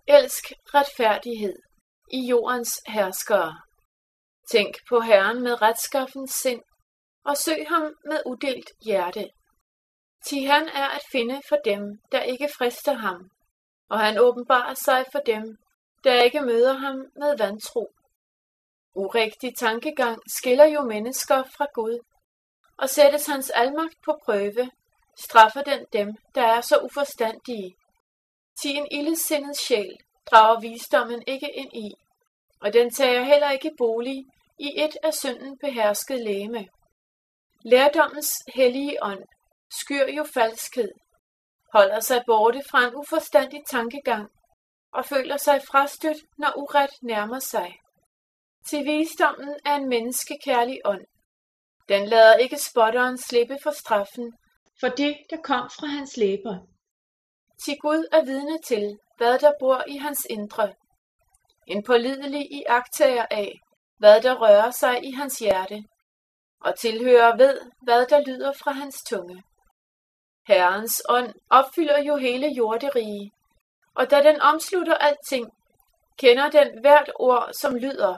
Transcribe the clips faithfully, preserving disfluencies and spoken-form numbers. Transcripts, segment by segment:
Elsk retfærdighed i jordens herskere. Tænk på Herren med retskaffens sind, og søg ham med udelt hjerte. Thi han er at finde for dem, der ikke frister ham, og han åbenbarer sig for dem, der ikke møder ham med vantro. Urigtig tankegang skiller jo mennesker fra Gud, og sættes hans almagt på prøve, straffer den dem, der er så uforstandige. Thi en ildesindet sjæl drager visdommen ikke ind i, og den tager heller ikke bolig i et af synden behersket legeme. Lærdommens hellige ånd skyr jo falskhed, holder sig borte fra en uforstandig tankegang og føler sig frastødt, når uret nærmer sig. Til visdommen er en menneskekærlig ånd. Den lader ikke spotteren slippe for straffen, for det, der kom fra hans læber. Til Gud er vidne til, hvad der bor i hans indre. En pålidelig iagttager af, hvad der rører sig i hans hjerte, og tilhører ved, hvad der lyder fra hans tunge. Herrens ånd opfylder jo hele jorderige, og da den omslutter alting, kender den hvert ord, som lyder.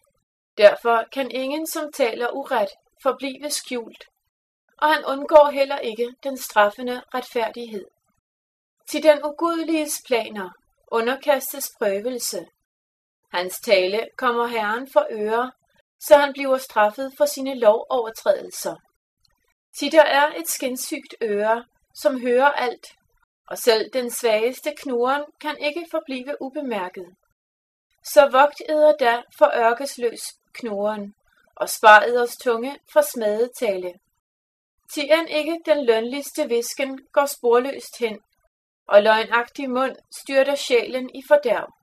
Derfor kan ingen, som taler uret, forblive skjult, og han undgår heller ikke den straffende retfærdighed. Til den ugudeliges planer underkastes prøvelse. Hans tale kommer Herren for øre, så han bliver straffet for sine lovovertrædelser. Til der er et skinsygt øre, som hører alt, og selv den svageste knurren kan ikke forblive ubemærket. Så vogt eder da for ørkesløs knurren, og spar eders tunge fra smadetale. Til end ikke den lønligste visken går sporløst hen, og løgnagtig mund styrter sjælen i fordærv.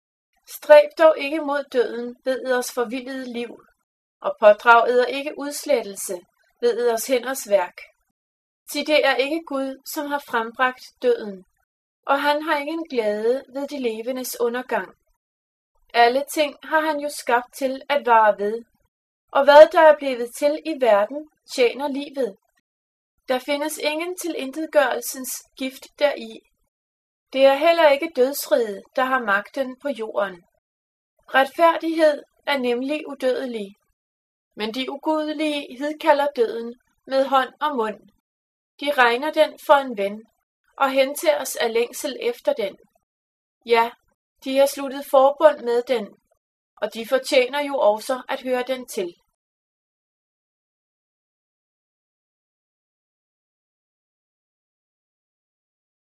Stræb dog ikke mod døden ved eders forvildede liv, og pådrag eder ikke udslettelse ved eders hænders værk. Til det er ikke Gud, som har frembragt døden, og han har ingen glæde ved de levendes undergang. Alle ting har han jo skabt til at vare ved, og hvad der er blevet til i verden, tjener livet. Der findes ingen tilintetgørelsens gift deri. Det er heller ikke dødsriget, der har magten på jorden. Retfærdighed er nemlig udødelig, men de ugudelige hidkalder døden med hånd og mund. De regner den for en ven, og hentages af længsel efter den. Ja, de har sluttet forbund med den, og de fortjener jo også at høre den til.